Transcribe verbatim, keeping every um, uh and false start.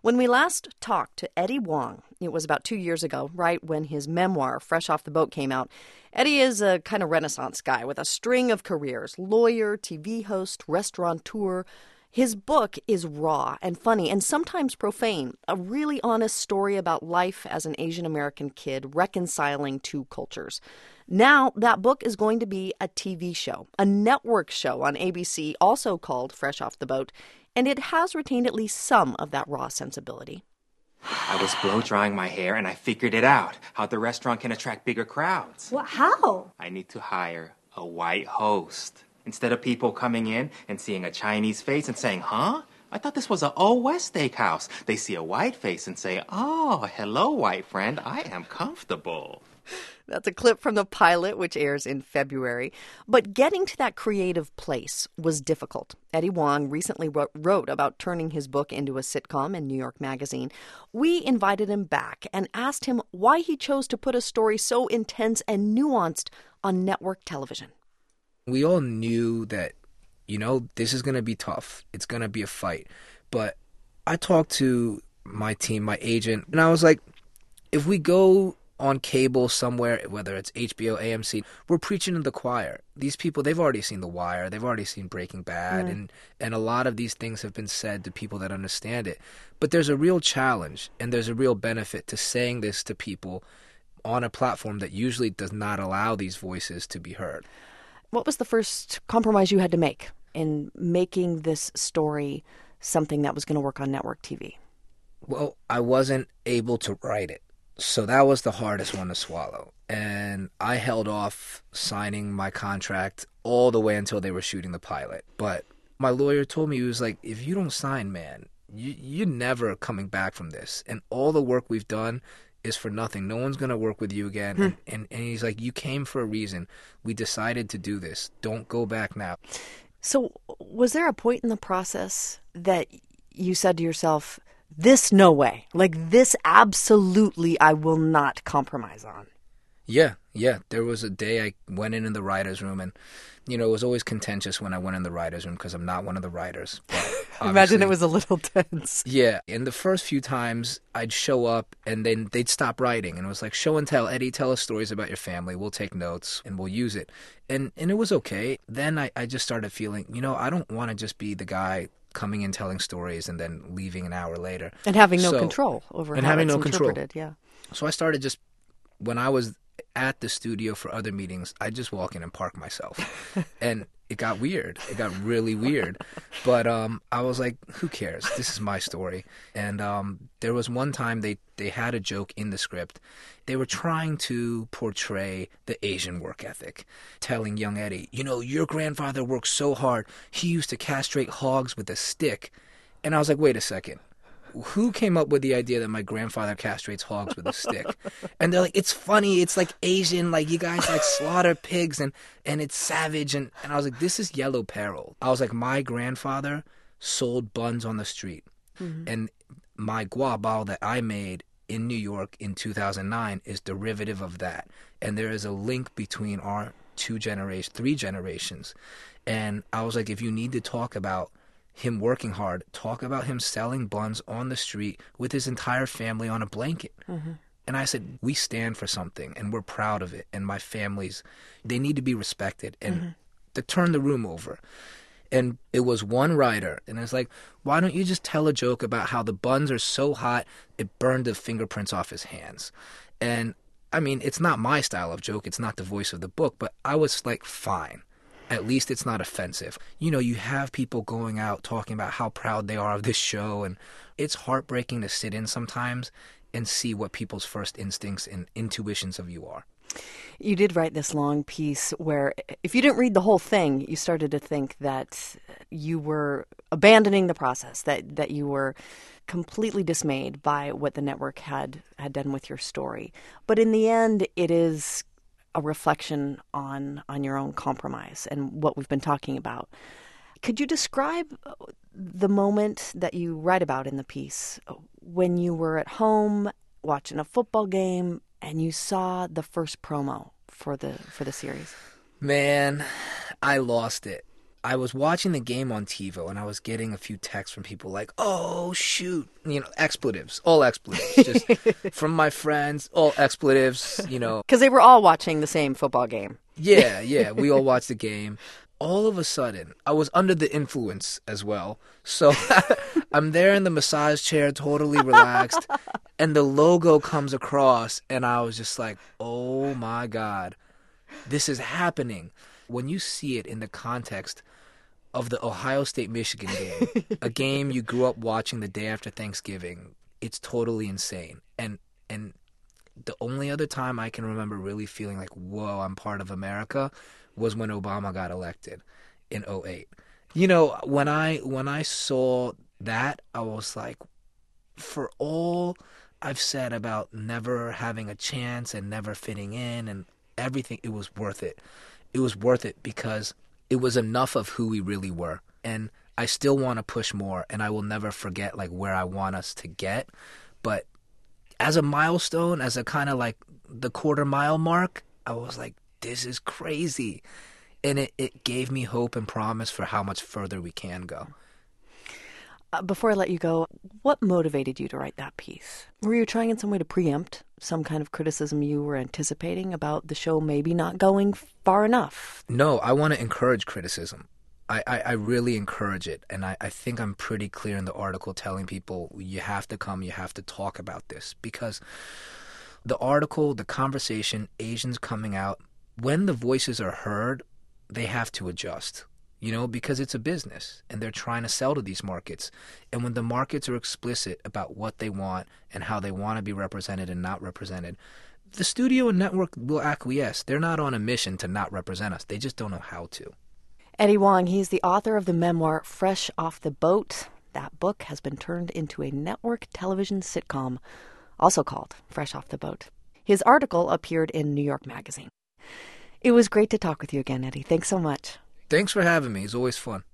When we last talked to Eddie Huang, it was about two years ago, right when his memoir, Fresh Off the Boat, came out. Eddie is a kind of Renaissance guy with a string of careers: lawyer, T V host, restaurateur. His book is raw and funny and sometimes profane, a really honest story about life as an Asian American kid reconciling two cultures. Now, that book is going to be a T V show, a network show on A B C, also called Fresh Off the Boat, and it has retained at least some of that raw sensibility. I was blow drying my hair and I figured it out, how the restaurant can attract bigger crowds. What, how? I need to hire a white host. Instead of people coming in and seeing a Chinese face and saying, huh? I thought this was an Old West steakhouse. They see a white face and say, oh, hello, white friend. I am comfortable. That's a clip from the pilot, which airs in February. But getting to that creative place was difficult. Eddie Huang recently wrote, wrote about turning his book into a sitcom in New York Magazine. We invited him back and asked him why he chose to put a story so intense and nuanced on network television. We all knew that, you know, this is going to be tough. It's going to be a fight. But I talked to my team, my agent, and I was like, if we go on cable somewhere, whether it's H B O, A M C, we're preaching to the choir. These people, they've already seen The Wire. They've already seen Breaking Bad. Mm. And, and a lot of these things have been said to people that understand it. But there's a real challenge and there's a real benefit to saying this to people on a platform that usually does not allow these voices to be heard. What was the first compromise you had to make in making this story something that was going to work on network T V? Well, I wasn't able to write it. So that was the hardest one to swallow. And I held off signing my contract all the way until they were shooting the pilot. But my lawyer told me, he was like, if you don't sign, man, you, you're never coming back from this. And all the work we've done is for nothing. No one's going to work with you again. Hmm. And, and, and he's like, you came for a reason. We decided to do this. Don't go back now. So was there a point in the process that you said to yourself, this no way, like this absolutely I will not compromise on? Yeah, yeah. There was a day I went in in the writer's room and, you know, it was always contentious when I went in the writer's room because I'm not one of the writers. But imagine it was a little tense. Yeah. In the first few times, I'd show up and then they'd stop writing. And it was like, show and tell. Eddie, tell us stories about your family. We'll take notes and we'll use it. And and it was okay. Then I, I just started feeling, you know, I don't want to just be the guy coming in telling stories and then leaving an hour later. And having no so, control over and how having it's no control. interpreted. Yeah. So I started just, when I was at the studio for other meetings, I just walk in and park myself. And it got weird. It got really weird. But um, I was like, who cares? This is my story. And um, there was one time they, they had a joke in the script. They were trying to portray the Asian work ethic, telling young Eddie, you know, your grandfather worked so hard, he used to castrate hogs with a stick. And I was like, wait a second. Who came up with the idea that my grandfather castrates hogs with a stick? And they're like, it's funny. It's like Asian, like you guys like slaughter pigs and, and it's savage. And, and I was like, this is yellow peril. I was like, my grandfather sold buns on the street. Mm-hmm. And my guabao that I made in New York in two thousand nine is derivative of that. And there is a link between our two generations, three generations. And I was like, if you need to talk about him working hard, talk about him selling buns on the street with his entire family on a blanket. Mm-hmm. And I said, we stand for something and we're proud of it. And my families, they need to be respected and mm-hmm. to turn the room over. And it was one writer. And it's like, why don't you just tell a joke about how the buns are so hot, it burned the fingerprints off his hands. And I mean, it's not my style of joke. It's not the voice of the book, but I was like, fine. At least it's not offensive. You know, you have people going out talking about how proud they are of this show, and it's heartbreaking to sit in sometimes and see what people's first instincts and intuitions of you are. You did write this long piece where if you didn't read the whole thing, you started to think that you were abandoning the process, that, that you were completely dismayed by what the network had, had done with your story. But in the end, it is a reflection on on your own compromise and what we've been talking about. Could you describe the moment that you write about in the piece when you were at home watching a football game and you saw the first promo for the for the series? Man, I lost it. I was watching the game on TiVo, and I was getting a few texts from people like, "Oh shoot," you know, expletives, all expletives, just from my friends, all expletives, you know, because they were all watching the same football game. Yeah, yeah, we all watched the game. All of a sudden, I was under the influence as well. So I'm there in the massage chair, totally relaxed, and the logo comes across, and I was just like, "Oh my God, this is happening." When you see it in the context of the Ohio State-Michigan game, a game you grew up watching the day after Thanksgiving, it's totally insane. And and the only other time I can remember really feeling like, whoa, I'm part of America, was when Obama got elected in oh eight. You know, when I when I saw that, I was like, for all I've said about never having a chance and never fitting in and everything, it was worth it. It was worth it because it was enough of who we really were. And I still want to push more, and I will never forget like where I want us to get. But as a milestone, as a kind of like the quarter mile mark, I was like, this is crazy. And it, it gave me hope and promise for how much further we can go. Uh, before I let you go, what motivated you to write that piece? Were you trying in some way to preempt some kind of criticism you were anticipating about the show maybe not going far enough? No, I want to encourage criticism. I, I, I really encourage it. And I, I think I'm pretty clear in the article telling people you have to come, you have to talk about this. Because the article, the conversation, Asians coming out, when the voices are heard, they have to adjust. You know, because it's a business and they're trying to sell to these markets. And when the markets are explicit about what they want and how they want to be represented and not represented, the studio and network will acquiesce. They're not on a mission to not represent us. They just don't know how to. Eddie Huang, he's the author of the memoir Fresh Off the Boat. That book has been turned into a network television sitcom, also called Fresh Off the Boat. His article appeared in New York Magazine. It was great to talk with you again, Eddie. Thanks so much. Thanks for having me. It's always fun.